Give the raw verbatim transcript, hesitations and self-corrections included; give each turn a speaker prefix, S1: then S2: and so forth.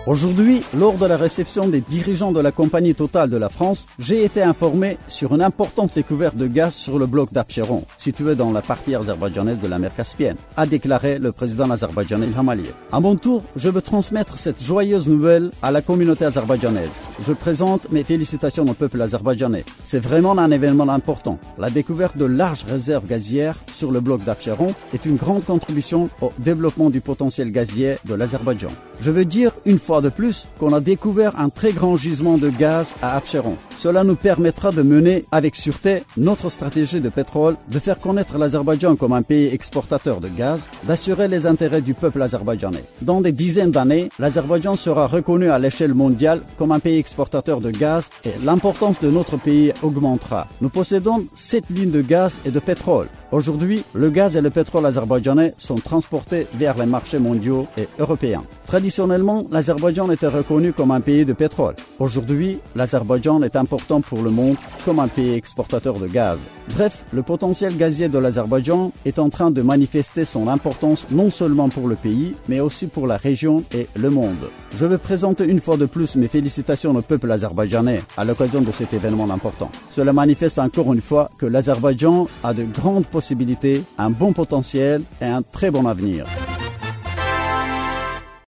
S1: Aujourd'hui, lors de la réception des dirigeants de la compagnie Total de la France, j'ai été informé sur une importante découverte de gaz sur le bloc d'Absheron, situé dans la partie azerbaïdjanaise de la mer Caspienne, a déclaré le président azerbaïdjanais Ilham Aliyev. À mon tour, je veux transmettre cette joyeuse nouvelle à la communauté azerbaïdjanaise. Je présente mes félicitations au peuple azerbaïdjanais. C'est vraiment un événement important. La découverte de larges réserves gazières sur le bloc d'Absheron est une grande contribution au développement du potentiel gazier de l'Azerbaïdjan. Je veux dire une fois de plus qu'on a découvert un très grand gisement de gaz à Absheron. Cela nous permettra de mener avec sûreté notre stratégie de pétrole, de faire connaître l'Azerbaïdjan comme un pays exportateur de gaz, d'assurer les intérêts du peuple azerbaïdjanais. Dans des dizaines d'années, l'Azerbaïdjan sera reconnu à l'échelle mondiale comme un pays exportateur de gaz et l'importance de notre pays augmentera. Nous possédons sept lignes de gaz et de pétrole. Aujourd'hui, le gaz et le pétrole azerbaïdjanais sont transportés vers les marchés mondiaux et européens. Traditionnellement, l'Azerbaïdjan était reconnu comme un pays de pétrole. Aujourd'hui, l'Azerbaïdjan est important pour le monde comme un pays exportateur de gaz. Bref, le potentiel gazier de l'Azerbaïdjan est en train de manifester son importance non seulement pour le pays, mais aussi pour la région et le monde. Je veux présenter une fois de plus mes félicitations au peuple azerbaïdjanais à l'occasion de cet événement important. Cela manifeste encore une fois que l'Azerbaïdjan a de grandes possibilités, un bon potentiel et un très bon avenir.